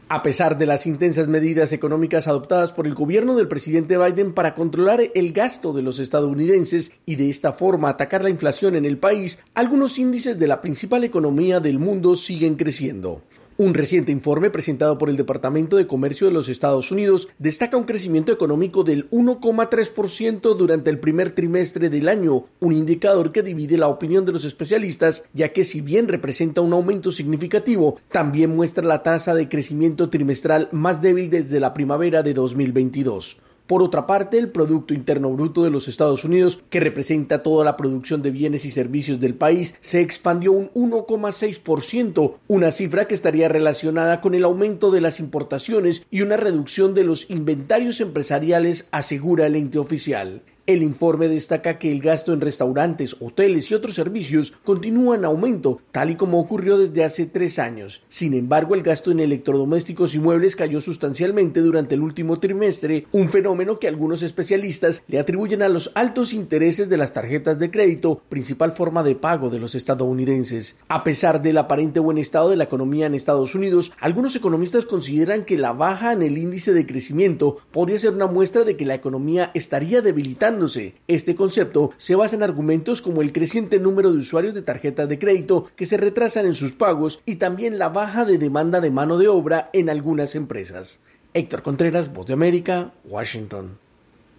A pesar de las intensas medidas económicas adoptadas por el gobierno del presidente Biden para controlar el gasto de los estadounidenses y de esta forma atacar la inflación en el país, algunos índices de la principal economía del mundo siguen creciendo. Un reciente informe presentado por el Departamento de Comercio de los Estados Unidos destaca un crecimiento económico del 1,3% durante el primer trimestre del año, un indicador que divide la opinión de los especialistas, ya que si bien representa un aumento significativo, también muestra la tasa de crecimiento trimestral más débil desde la primavera de 2022. Por otra parte, el Producto Interno Bruto de los Estados Unidos, que representa toda la producción de bienes y servicios del país, se expandió un 1,6%, una cifra que estaría relacionada con el aumento de las importaciones y una reducción de los inventarios empresariales, asegura el ente oficial. El informe destaca que el gasto en restaurantes, hoteles y otros servicios continúa en aumento, tal y como ocurrió desde hace 3 años. Sin embargo, el gasto en electrodomésticos y muebles cayó sustancialmente durante el último trimestre, un fenómeno que algunos especialistas le atribuyen a los altos intereses de las tarjetas de crédito, principal forma de pago de los estadounidenses. A pesar del aparente buen estado de la economía en Estados Unidos, algunos economistas consideran que la baja en el índice de crecimiento podría ser una muestra de que la economía estaría debilitándose. Este concepto se basa en argumentos como el creciente número de usuarios de tarjetas de crédito que se retrasan en sus pagos y también la baja de demanda de mano de obra en algunas empresas. Héctor Contreras, Voz de América, Washington.